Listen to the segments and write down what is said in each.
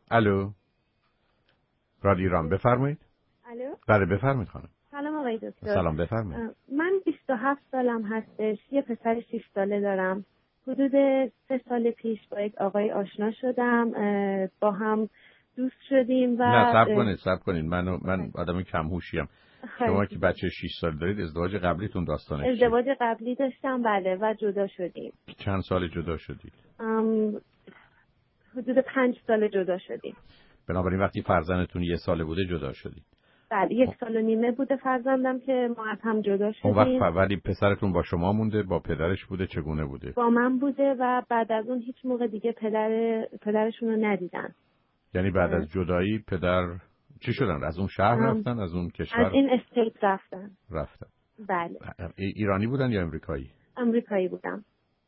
الو رادیو ایران، بفرمایید. الو. بله بفرمایید خانم. سلام آقای دکتر. سلام بفرمایید. من 27 سالم هستش، یه پسر 6 ساله دارم. حدود 3 سال پیش با یک آقای آشنا شدم، با هم دوست شدیم و نه صبر کنید من آدم کم هوشیم. شما که بچه 6 سال دارید، ازدواج قبلیتون داستانش چیه؟ ازدواج قبلی داشتم بله، و جدا شدیم. چند سال جدا شدید؟ حدود 5 سال جدا شدیم. بنابراین وقتی فرزندتون 1 ساله بوده جدا شدید؟ بله 1 سال و نیمه بوده فرزندم که ما از هم جدا شدیم. اون وقت ولی پسرتون با شما مونده، با پدرش بوده، چگونه بوده؟ با من بوده و بعد از اون هیچ موقع دیگه پدرشون رو ندیدن. یعنی بعد از جدایی پدر چی شدن؟ از اون شهر رفتن؟ از اون کشور؟ از این استیت رفتن. بله. ایرانی بودن یا امریکایی؟ امریکایی بودم.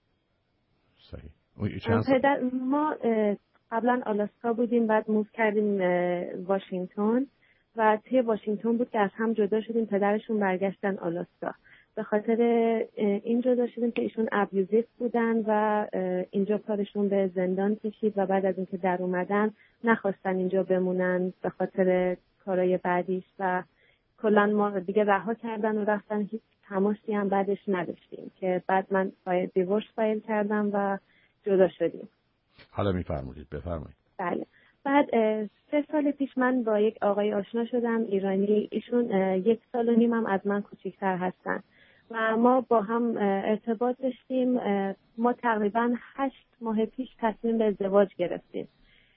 صحیح. ما قبلا آلاسکا بودیم، بعد موو کردیم واشنگتن و توی واشنگتن بود که از هم جدا شدیم. پدرشون برگشتن آلاسکا. به خاطر این جدا شدیم که ایشون ابیوزیو بودن و اینجا کارشون به زندان کشید و بعد از اینکه در اومدن نخواستن اینجا بمونن به خاطر کارهای بعدیش و کلا ما دیگه رها کردن و رفتن. هیچ تماسی هم بعدش نداشتیم که بعد من دیورس فایل کردم و جدا شدیم. حالا میفرمایید، بفرمایید. بله. بعد 3 سال پیش من با یک آقای آشنا شدم ایرانی. ایشون 1 سال و نیم هم از من کوچیک‌تر هستن و ما با هم ارتباط داشتیم. ما تقریبا 8 ماه پیش تصمیم به ازدواج گرفتیم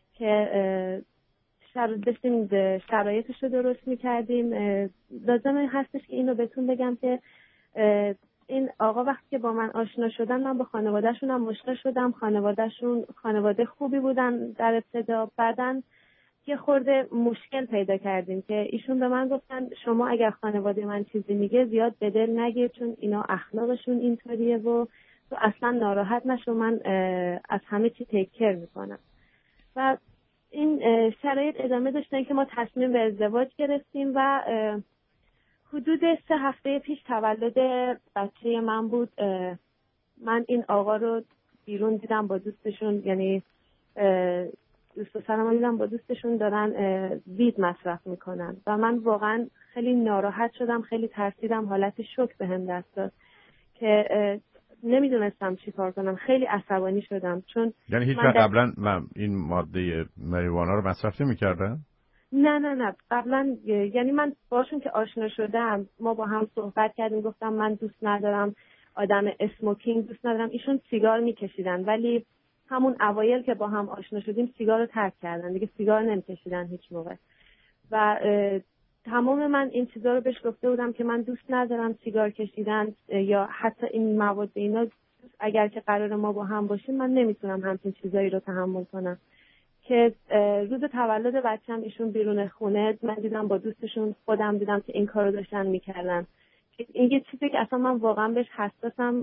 که داشتیم شرایطش رو درست می‌کردیم. لازمه هستش که اینو بهتون بگم که این آقا وقتی که با من آشنا شدن، من با خانواده‌شون هم آشنا شدم. خانواده‌شون خانواده خوبی بودن در ابتدا. بعدن یه خورده مشکل پیدا کردیم که ایشون به من گفتن شما اگر خانواده من چیزی میگه زیاد به دل نگیر، چون اینا اخلاقشون اینطوریه و تو اصلا ناراحت نشو، من از همه چی تیک کیر میکنم. و این شرایط ادامه داشتن که ما تصمیم به ازدواج گرفتیم و حدود 3 هفته پیش تولد بچه من بود. من این آقا رو بیرون دیدم با دوستشون، یعنی دوست و سرم دیدم با دوستشون دارن وید مصرف میکنن و من واقعا خیلی ناراحت شدم، خیلی ترسیدم، حالت شوک بهم دست داد که نمیدونستم چی کار کنم. خیلی عصبانی شدم چون یعنی هیچ وقت قبلا این ماده مریوانا رو مصرف نمی‌کردن؟ نه قبلا، یعنی من باشون که آشنا شدم ما با هم صحبت کردیم، گفتم من دوست ندارم آدم اسموکینگ دوست ندارم. ایشون سیگار میکشیدن ولی همون اوایل که با هم آشنا شدیم سیگار رو ترک کردن، دیگه سیگار نمیکشیدن هیچ موقع. و تمام من این چیزا رو بهش گفته بودم که من دوست ندارم سیگار کشیدن یا حتی این مواد اینا. اگر که قرار ما با هم باشیم من نمیتونم همچین چیزایی رو تحمل کنم. که روز تولد بچه‌م ایشون بیرون خونه من دیدم با دوستشون، خودم دیدم که این کارو داشتن میکردن. این یه چیزی که اصلا من واقعا بهش حساسم.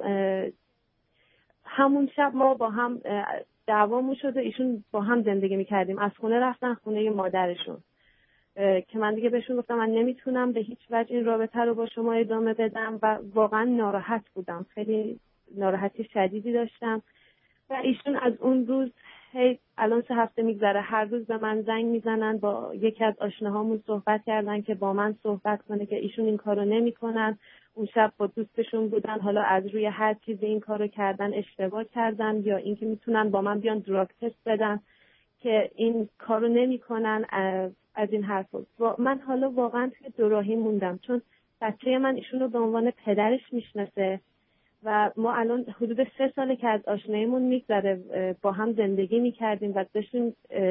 همون شب ما با هم دعوامون شد و ایشون با هم زندگی میکردیم. از خونه رفتن خونه مادرشون که من دیگه بهشون گفتم من نمیتونم به هیچ وجه این رابطه رو با شما ادامه بدم و واقعا ناراحت بودم، خیلی ناراحتی شدیدی داشتم. و ایشون از اون روز الان 3 هفته میگذره هر روز به من زنگ میزنن، با یکی از آشناهامون صحبت کردن که با من صحبت کنه که ایشون این کارو نمیکنن. اون شب با دوستشون بودن، حالا از روی هر چیزی این کارو کردن اشتباه کردن یا اینکه میتونن با من بیان دراگ تست بدن که این کارو نمیکنن. از این حرفا من حالا واقعا توی دوراهی موندم چون بچه من ایشون رو به عنوان پدرش میشناسه و ما الان حدود 3 ساله که از آشناییمون میگذره با هم زندگی میکردیم و داشتیم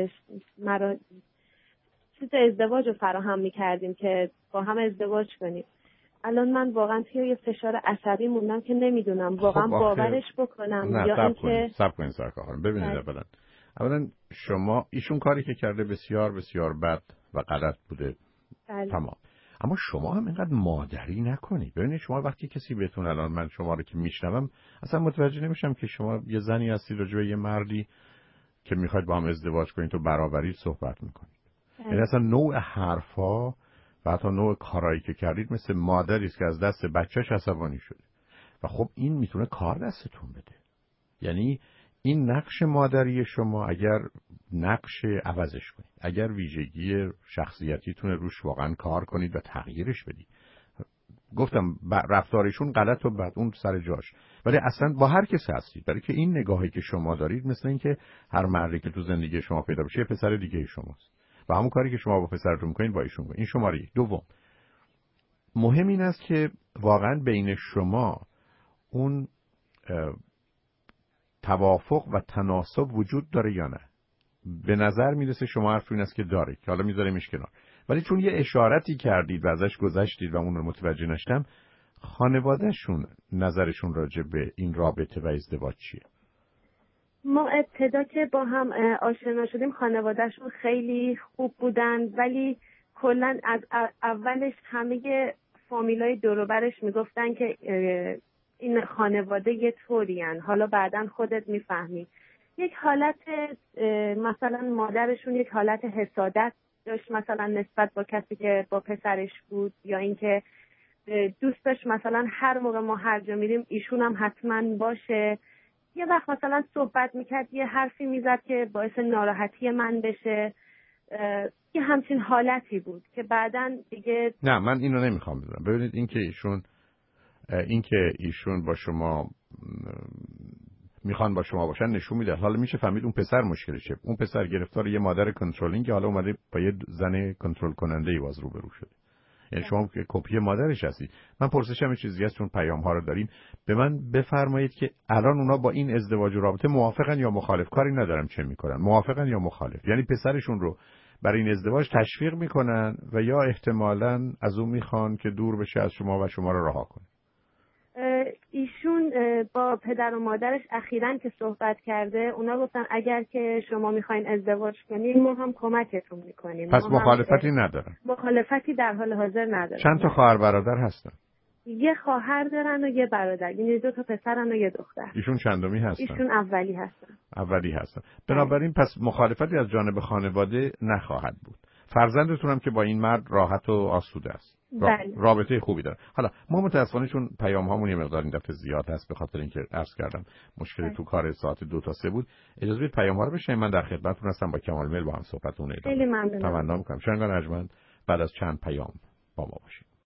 چیز ازدواج رو فراهم میکردیم که با هم ازدواج کنیم. الان من واقعا توی یه فشار عصبی موندم که نمیدونم واقعا باورش بکنم یا اینکه صبر کنید سرکار. ببینید اولا شما ایشون کاری که کرده بسیار بسیار بد و غلط بوده. تمام. اما شما هم اینقدر مادری نکنید. ببینید شما وقتی کسی بهتون، الان من شما رو که میشنوم اصلا متوجه نمیشم که شما یه زنی هستید راجع به یه مردی که میخواید با هم ازدواج کنید تو برابری صحبت میکنید. یعنی اصلا نوع حرفا و حتی نوع کارایی که کردید مثل مادری است که از دست بچهش عصبانی شده و خب این میتونه کار دستتون بده. یعنی این نقش مادری شما اگر نقش عوضش کنید، اگر ویژگی شخصیتیتون روش واقعا کار کنید و تغییرش بدید. گفتم رفتارشون غلط و بد، اون سر جاش، ولی اصلا با هر کس هستید، برای که این نگاهی که شما دارید مثل این که هر مردی که تو زندگی شما پیدا بشه یه پسر دیگه شماست و همون کاری که شما با پسرتون میکنید با ایشون کنید. این شماره یک. دوم، مهم این است که واقعا بین شما اون توافق و تناسب وجود داره یا نه. به نظر میرسه شما حرف این است که داره، که حالا میذاریمش کنار، ولی چون یه اشارتی کردید و ازش گذشتید و اون رو متوجه نشدم، خانوادهشون نظرشون راجع به این رابطه و ازدواج چیه؟ ما ابتدا که با هم آشنا شدیم خانوادهشون خیلی خوب بودن، ولی کلا از اولش همه فامیلای دور و برش میگفتن که این خانواده یه طورین، حالا بعداً خودت میفهمی. یک حالت مثلا مادرشون یک حالت حسادت داشت مثلا نسبت با کسی که با پسرش بود، یا اینکه دوست داشت مثلا هر موقع ما هر جا میریم ایشون هم حتما باشه. یه وقت مثلا صحبت میکرد یه حرفی میزد که باعث ناراحتی من بشه، یه همچین حالتی بود که بعداً دیگه. نه من اینو نمیخوام بدونم. ببینید اینکه ایشون با شما میخوان با شما باشن نشون میده. حالا میشه فهمید اون پسر مشکلشه. اون پسر گرفتار یه مادر کنترلینگ، حالا اومده با یه زن کنترل کننده ای باز روبرو شده. یعنی شما که کپی مادرش هستی. من پرسشم یه چیزی هست، چون پیام ها رو داریم، به من بفرمایید که الان اونا با این ازدواج و رابطه موافقن یا مخالف؟ کاری ندارم چه میکنن، موافقن یا مخالف. یعنی پسرشون رو برای این ازدواج تشویق میکنن و یا احتمالاً از اون میخوان که دور بشه از شما و شما رو رها کنه. ایشون با پدر و مادرش اخیراً که صحبت کرده، اونا گفتن اگر که شما میخواین ازدواج کنین ما هم کمکتون میکنیم. پس مخالفتی ندارن؟ مخالفتی در حال حاضر ندارن. چند تا خواهر برادر هستن؟ یه خواهر دارن و یه برادر، یعنی 2 تا پسرن و یه دختر. ایشون چندمی هستن؟ ایشون اولی هستن. اولی هستن. بنابراین پس مخالفتی از جانب خانواده نخواهد بود. فرزندتون هم که با این مرد راحت و آسوده است. رابطه خوبی داره. حالا ما متاسفانه چون پیام هامون یه مقدار این دفعه زیاد هست به خاطر اینکه عرض کردم مشکل تو کار ساعت 2 تا 3 بود، اجازه بدید پیام ها رو بشنویم. من در خدمتتون هستم، با کمال میل با هم صحبتتون ادامه. خیلی ممنونم. تمنا می‌کنم. شنگان ارجمند بعد از چند پیام با ما باشید.